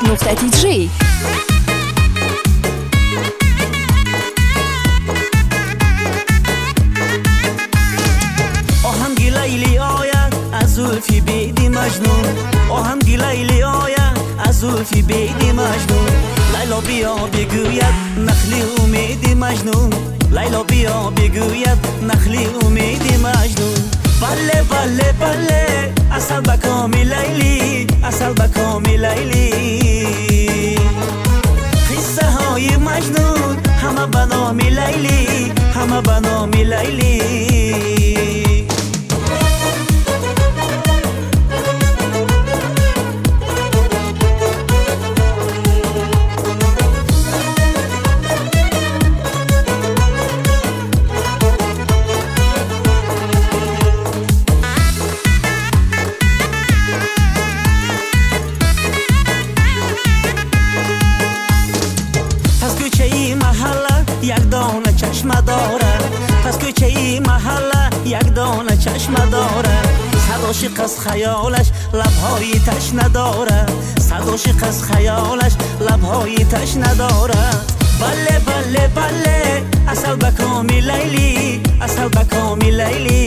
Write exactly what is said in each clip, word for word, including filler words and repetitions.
نقطه جی. آهنگ لیلی آید از زلفی بیدی مجنون، آهنگ لیلی آید از زلفی بیدی مجنون. لیلا بیا بگوید نخلی امیدی مجنون، لیلا بیا بگوید نخلی امیدی مجنون. بله بله بله اصل بکامی لیلی، اصل بکامی لیلی. قصه های مجنون همه بنامی لیلی، همه بنامی لیلی. یک دانه چشم داره، پس کوچه ای محله یک دانه چشم داره. صد عاشق از خیالش لبهای تشنه داره، صد عاشق از خیالش لبهای تشنه داره. بله بله بله اصل بکامی لیلی، اصل بکامی لیلی.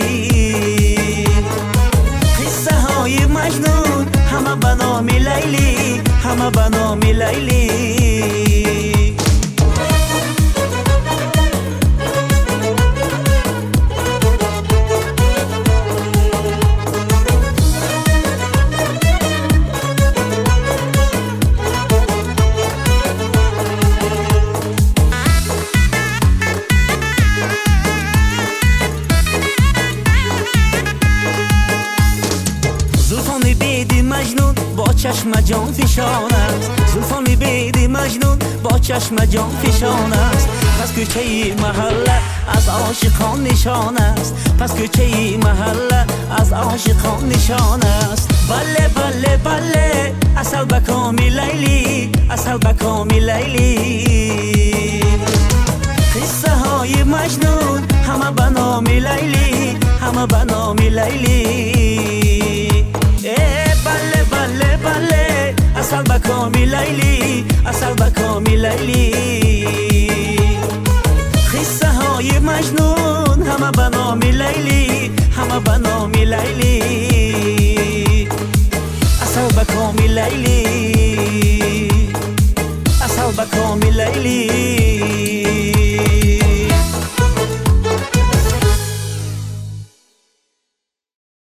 قصه های مجنون همه بنامی لیلی، همه بنامی لیلی. زلفان بیدی مجنون با چشم جان فشان است، زلفان بیدی مجنون با چشم جان فشان است. پس کوچه محله از عاشقان نشان است، پس کوچه محله از عاشقان نشان است. بله بله بله اصل بکامی لیلی، اصل بکامی لیلی. قصه های مجنون همه بنامی لیلی، همه بنامی لیلی. بله بله بله اصل بکامی لیلی، اصل بکامی لیلی. قصه های مجنون همه بنامی لیلی، همه بنامی لیلی. اصل بکامی لیلی، اصل بکامی لیلی.